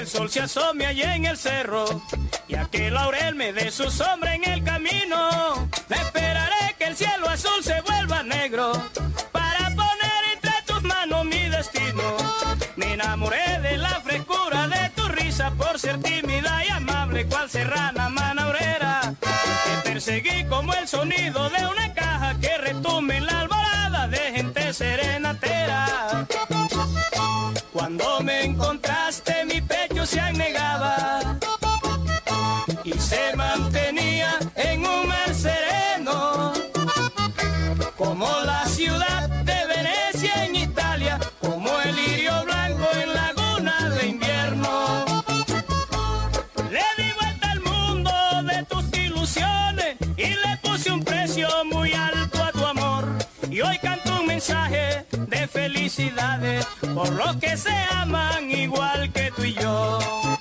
el sol se asome allá en el cerro y a que laurel me dé su sombra en el camino. Me esperaré que el cielo azul se vuelva negro para poner entre tus manos mi destino. Me enamoré de la frescura de tu risa por ser tímida y amable cual serrana manaurera. Te perseguí como el sonido de una caja que retumbe en la alborada de gente serenatera. Cuando me encontraste mi pecho se anegaba y se mantenía en un mar sereno, como la ciudad de Venecia en Italia, como el lirio blanco en laguna de invierno. Le di vuelta al mundo de tus ilusiones y le puse un precio muy alto a tu amor. Y hoy canto un mensaje de felicidades por los que se aman igual que tú y yo.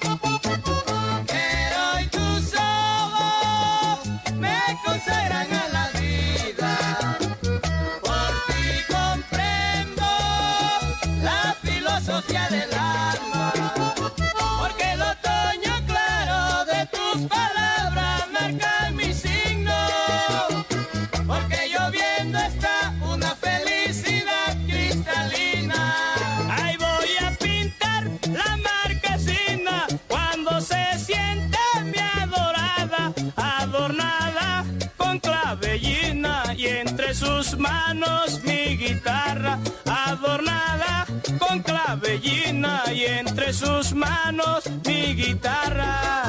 Pero hoy tus ojos me consagran a la vida. Por ti comprendo la filosofía del alma. Porque el otoño claro de tus palabras marca mi signo. Porque lloviendo está una felicidad cristalina. Ahí voy a pintar la marquesina cuando se siente mi adorada, adornada con clavellina y entre sus manos mi guitarra, adornada con clavellina y entre sus manos mi guitarra.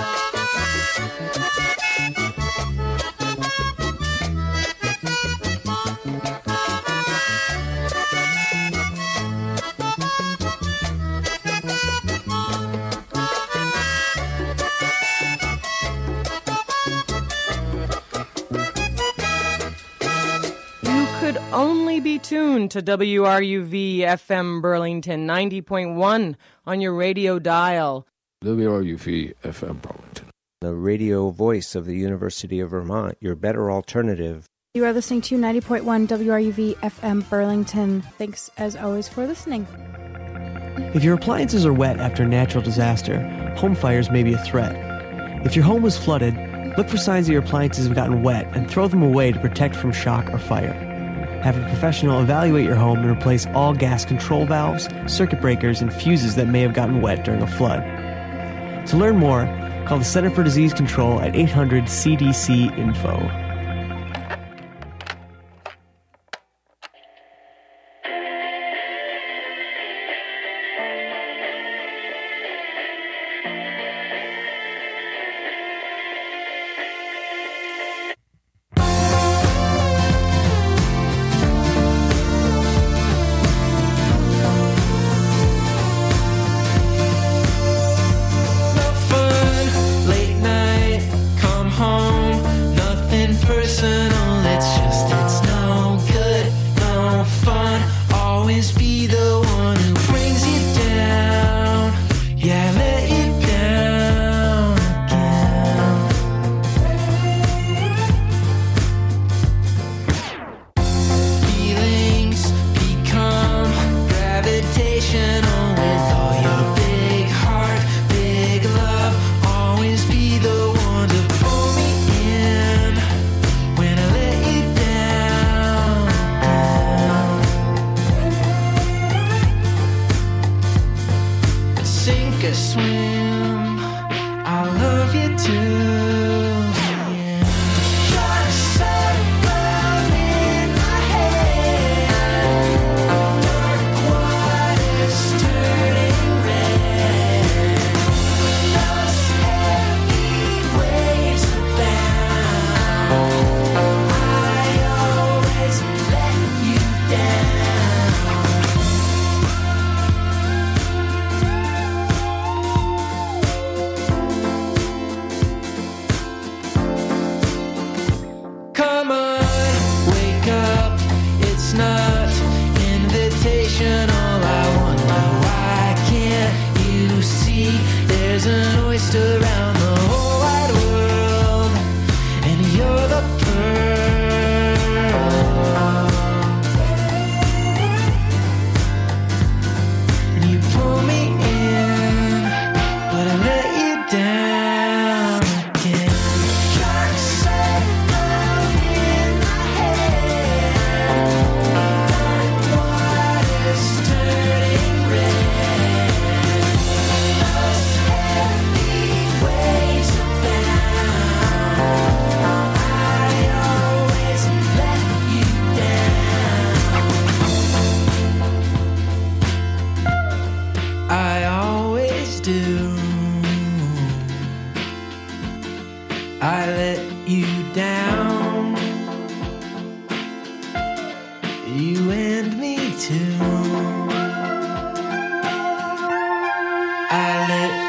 Could only be tuned to WRUV FM Burlington 90.1 on your radio dial. WRUV FM Burlington, the radio voice of the University of Vermont, your better alternative. You are listening to 90.1 WRUV FM Burlington. Thanks as always for listening. If your appliances are wet after a natural disaster, home fires may be a threat. If your home was flooded, look for signs that your appliances have gotten wet and throw them away to protect from shock or fire. Have a professional evaluate your home and replace all gas control valves, circuit breakers, and fuses that may have gotten wet during a flood. To learn more, call the Center for Disease Control at 800-CDC-INFO.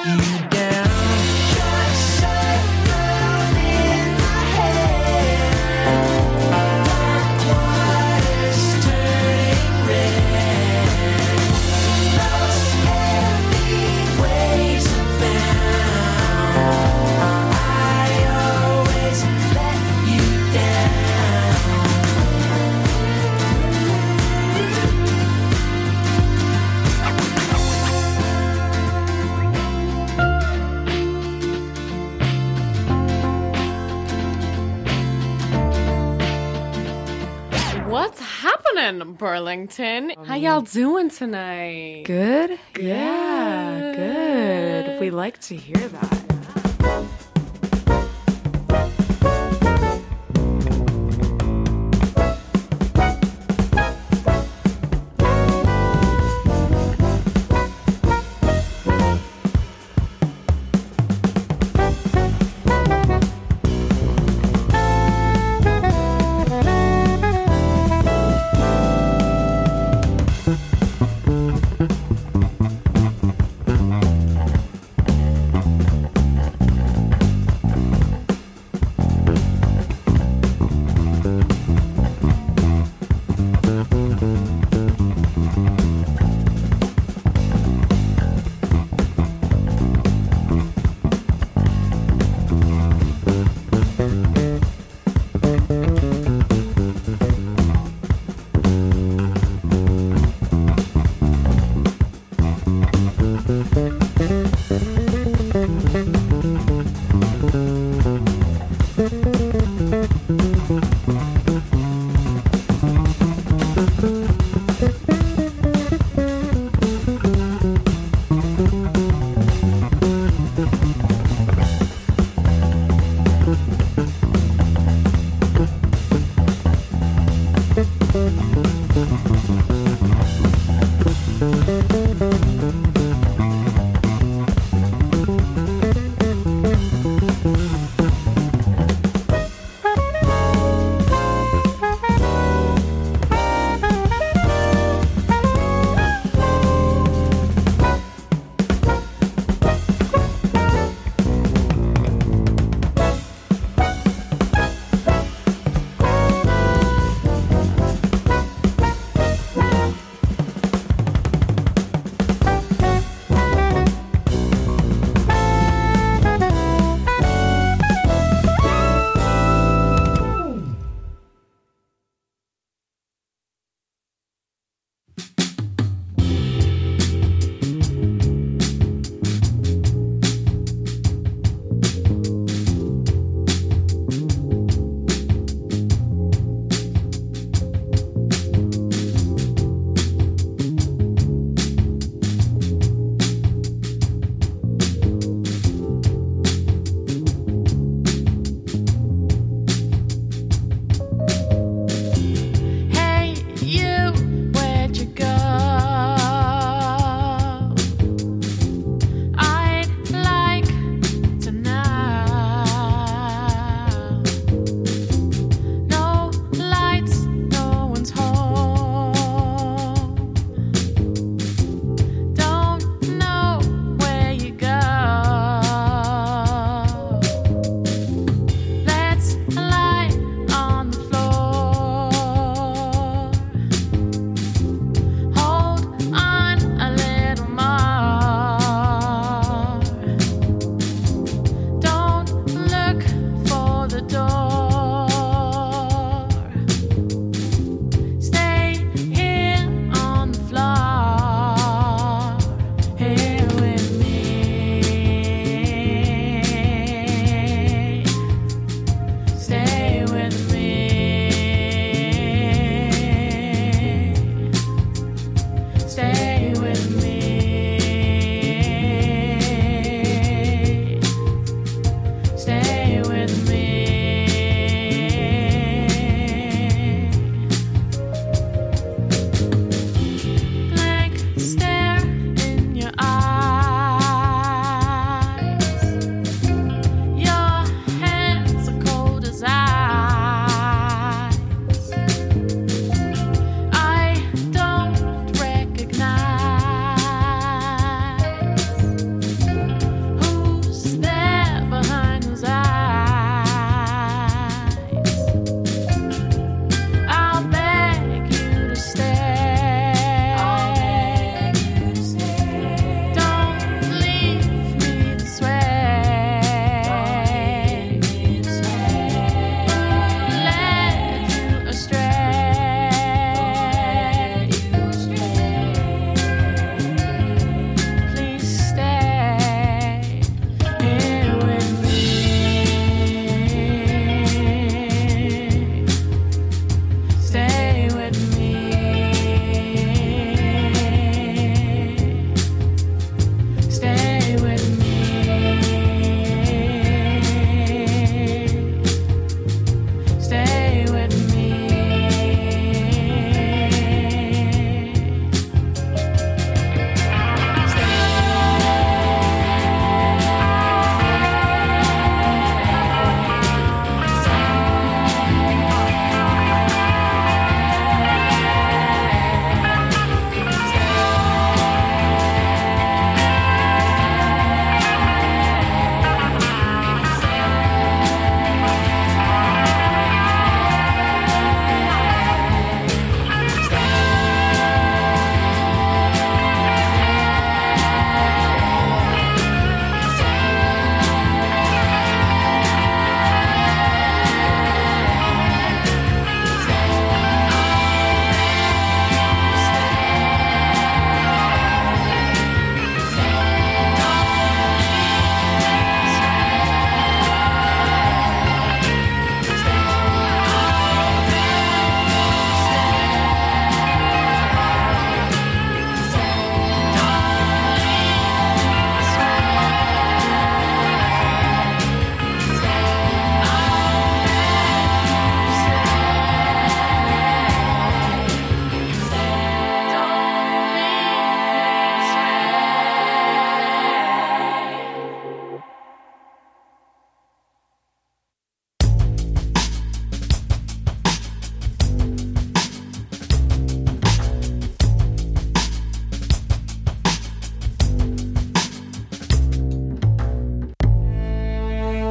you down. Just circle in my head. Black water's turning red. Those heavy waves abound. I always let you down. What's happening, Burlington? How y'all doing tonight? Good? Yeah, good. We like to hear that.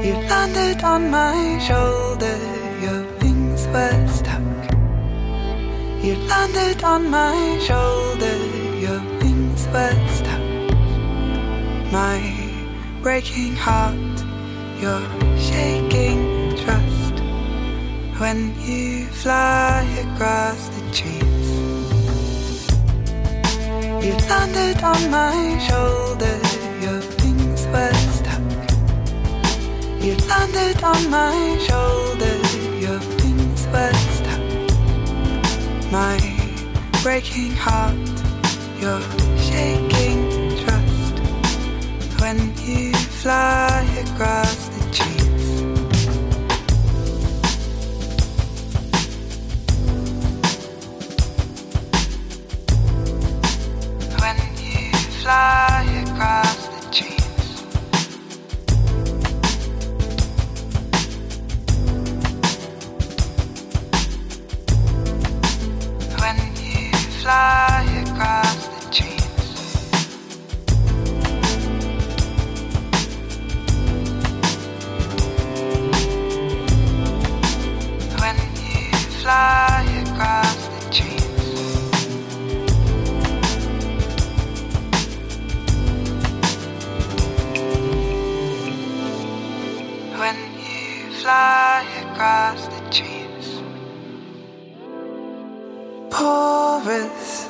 You landed on my shoulder, your wings were stuck. You landed on my shoulder, your wings were stuck. My breaking heart, your shaking trust. When you fly across the trees, you landed on my shoulder, your wings were stuck. You landed on my shoulder, your wings were stuck. My breaking heart, your shaking trust. When you fly across the trees, when you fly across the trees, when you fly across the trees. When you fly across the trees, when you fly across the trees, porous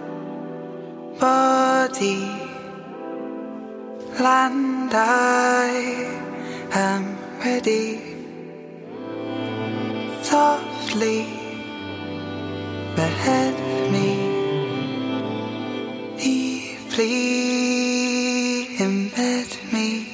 body, land, I am ready. Softly behead me, deeply embed me.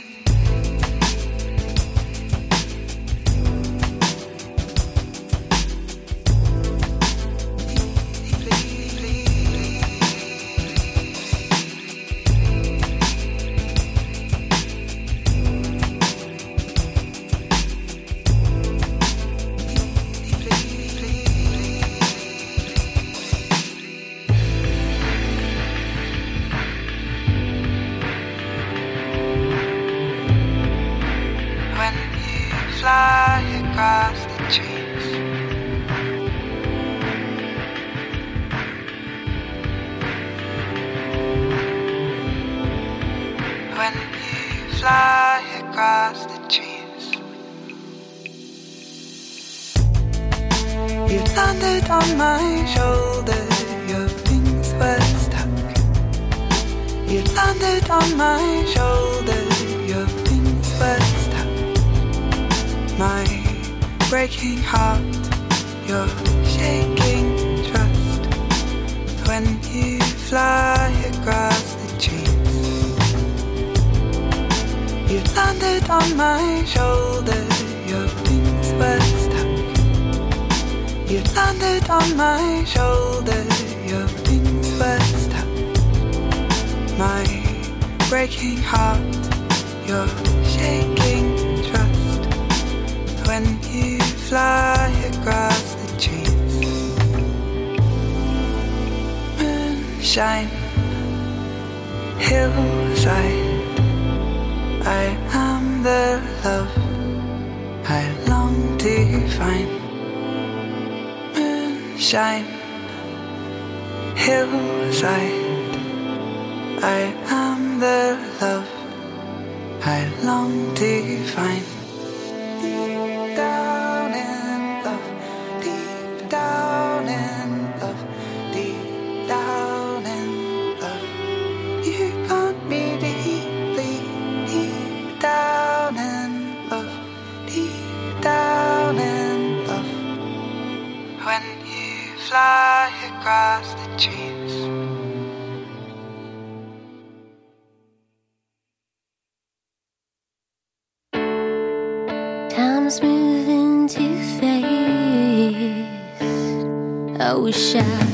When you fly across the trees, when you fly across the trees, you landed on my shoulder, your wings were stuck. You landed on my shoulder, your wings were stuck. My breaking heart, your shaking trust. When you fly across the trees, you landed on my shoulder, your wings were stuck. You landed on my shoulder, your wings were stuck. My breaking heart, your shaking trust. When you fly across the trees, moonshine, hillside, I am the love I long to find. Moonshine, hillside, I am the love I long to find. Deep down in love, deep down in love, deep down in love. You got me deeply, deep down in love, deep down in love. When you fly across the trees, time's moving too fast. I wish I